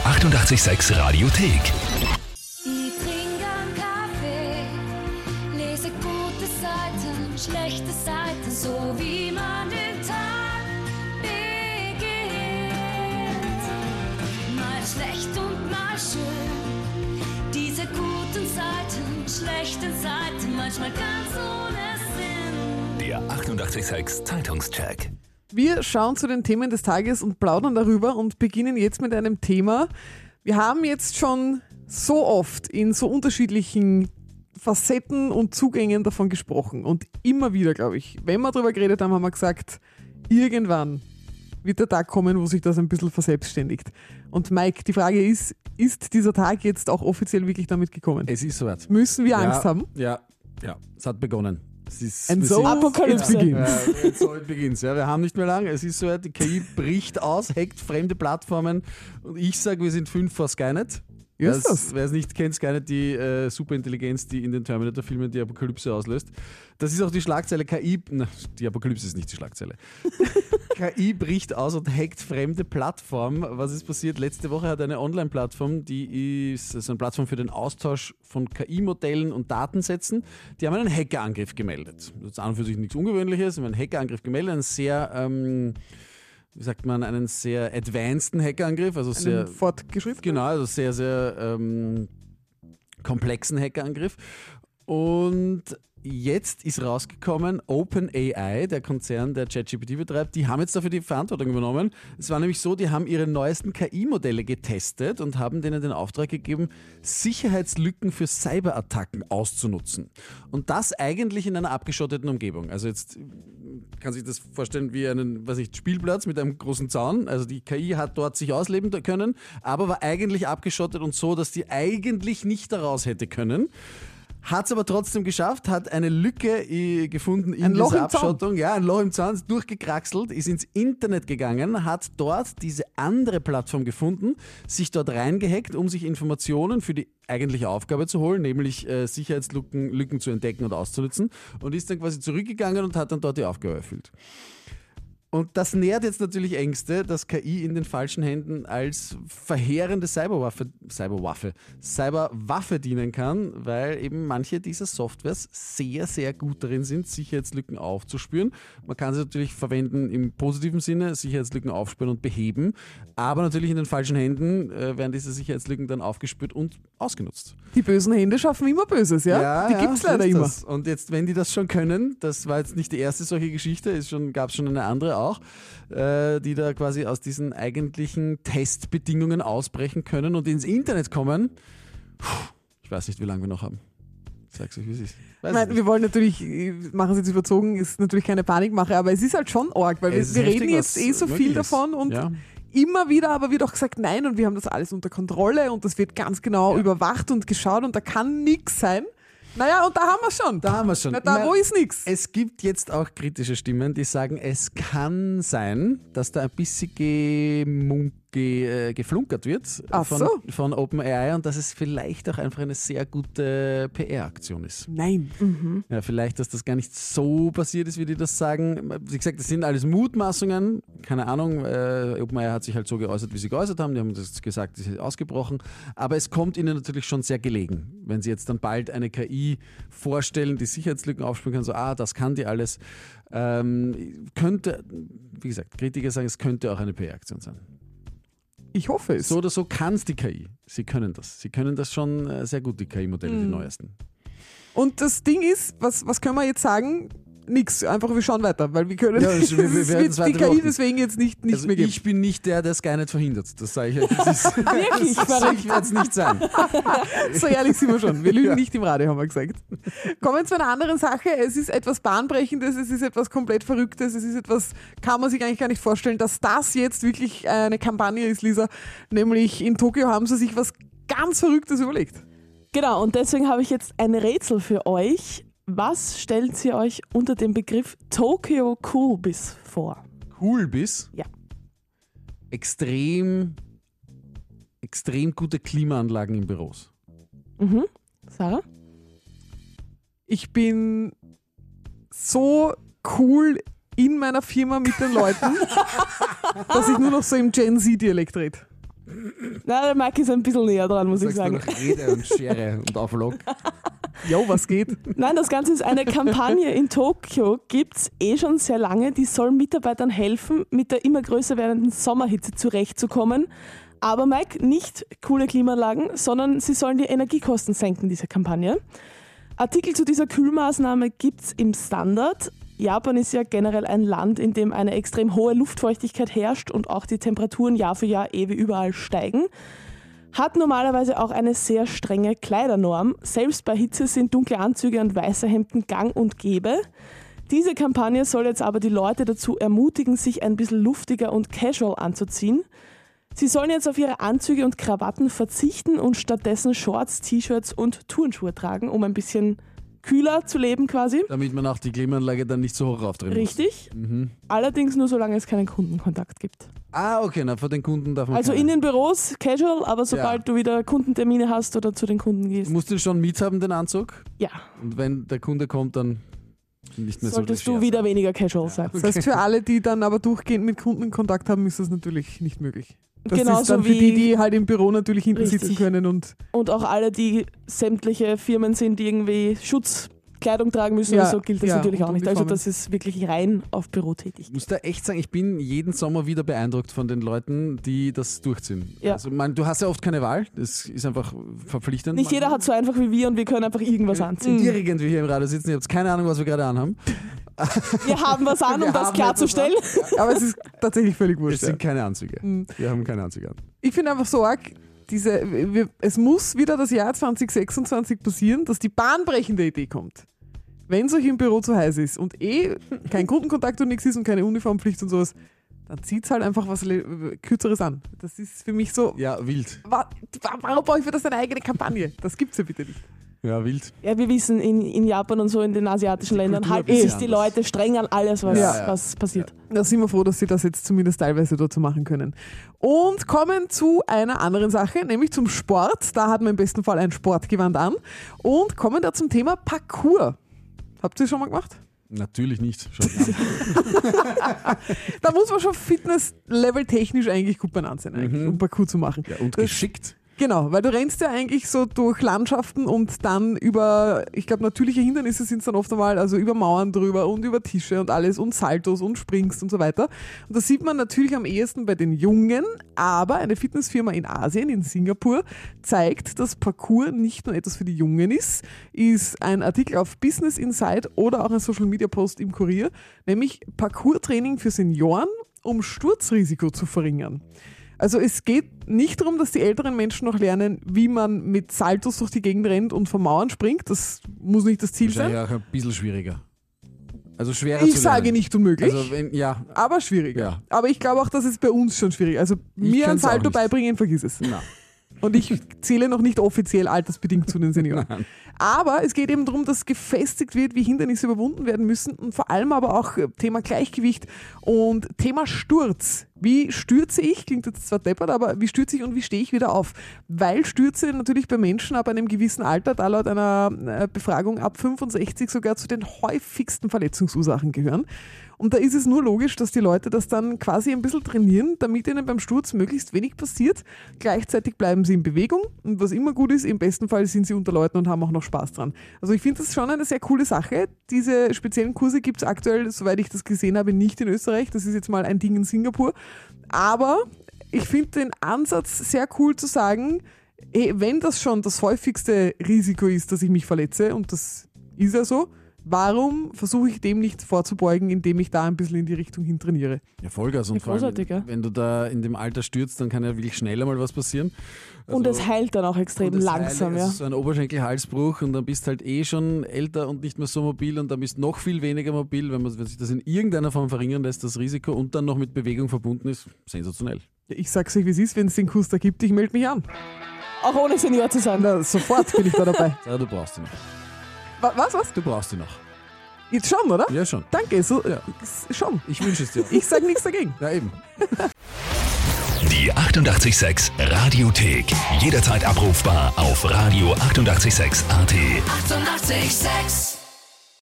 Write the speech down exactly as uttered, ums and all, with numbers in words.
achtundachtzig Komma sechs Radiothek. Ich trinke einen Kaffee, lese gute Seiten, schlechte Seiten, so wie man den Tag beginnt. Mal schlecht und mal schön, diese guten Seiten, schlechten Seiten, manchmal ganz ohne Sinn. Der achtundachtzig Komma sechs Zeitungscheck. Wir schauen zu den Themen des Tages und plaudern darüber und beginnen jetzt mit einem Thema. Wir haben jetzt schon so oft in so unterschiedlichen Facetten und Zugängen davon gesprochen und immer wieder, glaube ich, wenn wir darüber geredet haben, haben wir gesagt, irgendwann wird der Tag kommen, wo sich das ein bisschen verselbstständigt. Und Mike, die Frage ist, ist dieser Tag jetzt auch offiziell wirklich damit gekommen? Es ist soweit. Müssen wir Angst ja, haben? Ja, ja, es hat begonnen. Es ist, And wir so sind- Apokalypse Ja, begins. ja, so it begins. Ja, wir haben nicht mehr lange. Es ist soweit, die K I bricht aus, hackt fremde Plattformen und ich sage, wir sind fünf vor Skynet. Ja, ist das? Wer es nicht kennt, Skynet, die äh, Superintelligenz, die in den Terminator-Filmen die Apokalypse auslöst. Das ist auch die Schlagzeile K I, na, die Apokalypse ist nicht die Schlagzeile. K I bricht aus und hackt fremde Plattformen. Was ist passiert? Letzte Woche hat eine Online-Plattform, die ist also eine Plattform für den Austausch von K I-Modellen und Datensätzen, die haben einen Hackerangriff gemeldet. Das ist an und für sich nichts Ungewöhnliches, haben einen Hackerangriff gemeldet, einen sehr, ähm, wie sagt man, einen sehr advanceden Hackerangriff, also sehr Einen fortgeschrittenen? Genau, also sehr, sehr ähm, komplexen Hackerangriff. Und jetzt ist rausgekommen, OpenAI, der Konzern, der ChatGPT betreibt, die haben jetzt dafür die Verantwortung übernommen. Es war nämlich so, die haben ihre neuesten K I-Modelle getestet und haben denen den Auftrag gegeben, Sicherheitslücken für Cyberattacken auszunutzen. Und das eigentlich in einer abgeschotteten Umgebung. Also jetzt kann sich das vorstellen wie einen, weiß ich, Spielplatz mit einem großen Zaun. Also die K I hat dort sich ausleben können, aber war eigentlich abgeschottet und so, dass die eigentlich nicht daraus hätte können. Hat es aber trotzdem geschafft, hat eine Lücke äh, gefunden in Ein Loch dieser im Zaun. Abschottung. Ja, ein Loch im Zaun, ist durchgekraxelt, ist ins Internet gegangen, hat dort diese andere Plattform gefunden, sich dort reingehackt, um sich Informationen für die eigentliche Aufgabe zu holen, nämlich äh, Sicherheitslücken Lücken zu entdecken und auszunutzen, und ist dann quasi zurückgegangen und hat dann dort die Aufgabe erfüllt. Und das nährt jetzt natürlich Ängste, dass K I in den falschen Händen als verheerende Cyberwaffe, Cyberwaffe, Cyberwaffe dienen kann, weil eben manche dieser Softwares sehr, sehr gut darin sind, Sicherheitslücken aufzuspüren. Man kann sie natürlich verwenden im positiven Sinne, Sicherheitslücken aufspüren und beheben, aber natürlich in den falschen Händen äh, werden diese Sicherheitslücken dann aufgespürt und ausgenutzt. Die bösen Hände schaffen immer Böses, ja? Die gibt es so leider ist immer. das. Und jetzt, wenn die das schon können, das war jetzt nicht die erste solche Geschichte, es gab schon eine andere auch, äh, die da quasi aus diesen eigentlichen Testbedingungen ausbrechen können und ins Internet kommen. Puh, ich weiß nicht, wie lange wir noch haben. Ich sag's euch, wie es ist. Weiß Nein, es wir wollen natürlich, machen es jetzt überzogen, ist natürlich keine Panikmache, aber es ist halt schon arg, weil wir, Es ist wir heftig, reden jetzt was eh so möglich viel ist. davon und Ja. immer wieder aber wird auch gesagt, nein, und wir haben das alles unter Kontrolle und das wird ganz genau Ja. überwacht und geschaut und da kann nichts sein. Naja, und da haben wir schon. Da haben wir schon. Na, da Ich wo mein, ist nichts? Es gibt jetzt auch kritische Stimmen, die sagen, es kann sein, dass da ein bisschen gemunk, ge, äh, geflunkert wird Ach von, so. von OpenAI und dass es vielleicht auch einfach eine sehr gute P R-Aktion ist. Nein. Mhm. Ja, vielleicht, dass das gar nicht so passiert ist, wie die das sagen. Wie gesagt, das sind alles Mutmaßungen. Keine Ahnung. Äh, OpenAI hat sich halt so geäußert, wie sie geäußert haben. Die haben das gesagt, es ist ausgebrochen. Aber es kommt ihnen natürlich schon sehr gelegen, wenn sie jetzt dann bald eine K I vorstellen, die Sicherheitslücken aufspüren kann. So, ah, das kann die alles. Ähm, könnte, wie gesagt, Kritiker sagen, es könnte auch eine P R-Aktion sein. Ich hoffe es. So oder so kann es die K I. Sie können das. Sie können das schon äh, sehr gut, die K I-Modelle, die neuesten. Und das Ding ist, was, was können wir jetzt sagen? Nix, einfach wir schauen weiter, weil wir können Ja, wir- wir es werden wird es die weiter K I beobachten. deswegen jetzt nicht, nicht Also mehr geben. ich bin nicht der, der Skynet verhindert. Das sage ich euch. Das ist, Wirklich das verrückt. ich werde es nicht sein. So ehrlich sind wir schon. Wir lügen Ja. nicht im Radio, haben wir gesagt. Kommen wir zu einer anderen Sache. Es ist etwas Bahnbrechendes, es ist etwas komplett Verrücktes, es ist etwas, kann man sich eigentlich gar nicht vorstellen, dass das jetzt wirklich eine Kampagne ist, Lisa. Nämlich in Tokio haben sie sich was ganz Verrücktes überlegt. Genau, und deswegen habe ich jetzt ein Rätsel für euch. Was stellt sie euch unter dem Begriff Tokyo Coolbiz vor? Cool bis. Ja. Extrem, extrem gute Klimaanlagen in Büros. Mhm. Sarah? Ich bin so cool in meiner Firma mit den Leuten, dass ich nur noch so im Gen Z-Dialekt rede. Na, der Mike ist ein bisschen näher dran, muss ich Sagst du sagen. noch Rede und Schere und Auflog? Jo, was geht? Nein, das Ganze ist eine Kampagne in Tokio, gibt es eh schon sehr lange, die soll Mitarbeitern helfen, mit der immer größer werdenden Sommerhitze zurechtzukommen. Aber Mike, nicht coole Klimaanlagen, sondern sie sollen die Energiekosten senken, diese Kampagne. Artikel zu dieser Kühlmaßnahme gibt es im Standard. Japan ist ja generell ein Land, in dem eine extrem hohe Luftfeuchtigkeit herrscht und auch die Temperaturen Jahr für Jahr eh wie überall steigen. Hat normalerweise auch eine sehr strenge Kleidernorm. Selbst bei Hitze sind dunkle Anzüge und weiße Hemden gang und gäbe. Diese Kampagne soll jetzt aber die Leute dazu ermutigen, sich ein bisschen luftiger und casual anzuziehen. Sie sollen jetzt auf ihre Anzüge und Krawatten verzichten und stattdessen Shorts, T-Shirts und Turnschuhe tragen, um ein bisschen kühler zu leben quasi. Damit man auch die Klimaanlage dann nicht so hoch aufdrehen muss. Richtig. Mhm. Allerdings nur solange es keinen Kundenkontakt gibt. Ah, okay, na, vor den Kunden darf man Also keine. in den Büros casual, aber sobald Ja. du wieder Kundentermine hast oder zu den Kunden Du gehst, musst den schon mithaben, den Anzug. ja, Und wenn der Kunde kommt, dann nicht mehr solltest so du wieder weniger casual sein. Das heißt, für alle, die dann aber durchgehend mit Kunden Kontakt haben, ist das natürlich nicht möglich. Das Genauso ist dann für wie- die, die halt im Büro natürlich hinten Richtig. sitzen können und Und auch alle, die sämtliche Firmen sind, die irgendwie Schutzkleidung tragen müssen Ja, oder so, gilt das ja, natürlich und auch nicht. Also Uniformen. das ist wirklich rein auf Büro tätig. Ich muss da echt sagen, ich bin jeden Sommer wieder beeindruckt von den Leuten, die das durchziehen. Ja. Also, man, du hast ja oft keine Wahl, das ist einfach verpflichtend. Nicht jeder hat so einfach wie wir und wir können einfach irgendwas anziehen. Ihr irgendwie hier im Radio sitzen, ihr habt keine Ahnung, was wir gerade anhaben. Wir haben was an, Wir um das haben klarzustellen. aber es ist tatsächlich völlig Es wurscht. Ja. sind keine Anzüge. Mhm. Wir haben keine Anzüge an. Ich finde einfach so arg, diese, wir, es muss wieder das Jahr zwanzig sechsundzwanzig passieren, dass die bahnbrechende Idee kommt. Wenn es euch im Büro zu heiß ist und eh kein Kundenkontakt und nichts ist und keine Uniformpflicht und sowas, dann zieht halt einfach was le- Kürzeres an. Das ist für mich so, Ja, wild. wa- warum brauche ich für das eine eigene Kampagne? Das gibt's ja bitte nicht. Ja, wild. Ja, wir wissen, in, in Japan und so in den asiatischen Die Ländern Kultur halten ein bisschen sich die anders. Leute streng an alles, was, Ja, ja. was passiert. Da sind wir froh, dass sie das jetzt zumindest teilweise dazu machen können. Und kommen zu einer anderen Sache, nämlich zum Sport. Da hat man im besten Fall ein Sportgewand an. Und kommen da zum Thema Parkour. Habt ihr das schon mal gemacht? Natürlich nicht. Schaut an. Da muss man schon Fitness-Level technisch eigentlich gut benannt sein, eigentlich, Mhm. um Parkour zu machen. Ja, und Das- geschickt. Genau, weil du rennst ja eigentlich so durch Landschaften und dann über, ich glaube, natürliche Hindernisse sind es dann oft einmal, also über Mauern drüber und über Tische und alles und Saltos und springst und so weiter. Und das sieht man natürlich am ehesten bei den Jungen, aber eine Fitnessfirma in Asien, in Singapur, zeigt, dass Parkour nicht nur etwas für die Jungen ist, ist ein Artikel auf Business Insight oder auch ein Social Media Post im Kurier, nämlich Parkour-Training für Senioren, um Sturzrisiko zu verringern. Also es geht nicht darum, dass die älteren Menschen noch lernen, wie man mit Saltos durch die Gegend rennt und von Mauern springt. Das muss nicht das Ziel sein. Wahrscheinlich auch ein bisschen schwieriger. Also schwerer Ich zu sage lernen. nicht unmöglich, Also wenn, ja, aber schwieriger. Ja. Aber ich glaube auch, dass es bei uns schon schwierig ist. Also Ich mir ein kann's auch Salto nicht. beibringen, vergiss es. na. Und ich zähle noch nicht offiziell altersbedingt zu den Senioren. Nein. Aber es geht eben darum, dass gefestigt wird, wie Hindernisse überwunden werden müssen und vor allem aber auch Thema Gleichgewicht und Thema Sturz. Wie stürze ich? Klingt jetzt zwar deppert, aber wie stürze ich und wie stehe ich wieder auf? Weil Stürze natürlich bei Menschen ab einem gewissen Alter, da laut einer äh, Befragung ab fünfundsechzig sogar zu den häufigsten Verletzungsursachen gehören. Und da ist es nur logisch, dass die Leute das dann quasi ein bisschen trainieren, damit ihnen beim Sturz möglichst wenig passiert. Gleichzeitig bleiben sie in Bewegung und was immer gut ist, im besten Fall sind sie unter Leuten und haben auch noch Spaß dran. Also ich finde das schon eine sehr coole Sache. Diese speziellen Kurse gibt es aktuell, soweit ich das gesehen habe, nicht in Österreich. Das ist jetzt mal ein Ding in Singapur. Aber ich finde den Ansatz sehr cool zu sagen, hey, wenn das schon das häufigste Risiko ist, dass ich mich verletze, und das ist ja so, warum versuche ich dem nicht vorzubeugen, indem ich da ein bisschen in die Richtung hin trainiere? Ja, Vollgas. Und Ja, vor allem, großartig, ja. wenn du da in dem Alter stürzt, dann kann ja wirklich schneller mal was passieren. Und Also- es heilt dann auch extrem Und das langsam. Heile Ja. ist so ein Oberschenkel-Halsbruch und dann bist halt eh schon älter und nicht mehr so mobil und dann bist noch viel weniger mobil, wenn man wenn sich das in irgendeiner Form verringern lässt, das Risiko und dann noch mit Bewegung verbunden ist, sensationell. Ich sag's euch, wie es ist, wenn es den Kurs da gibt, ich melde mich an. Auch ohne Senior zu sein. Na, sofort bin ich da dabei. Ja, du brauchst sie noch. Wa- Was, was? Du brauchst sie noch. Jetzt schon, oder? Ja, schon. Danke, so, Ja. s- schon. Ich wünsche es dir. Ich sag nichts dagegen. Ja, eben. Die achtundachtzig Komma sechs Radiothek. Jederzeit abrufbar auf radio achtundachtzig Komma sechs Punkt a t. Eighty-eight point six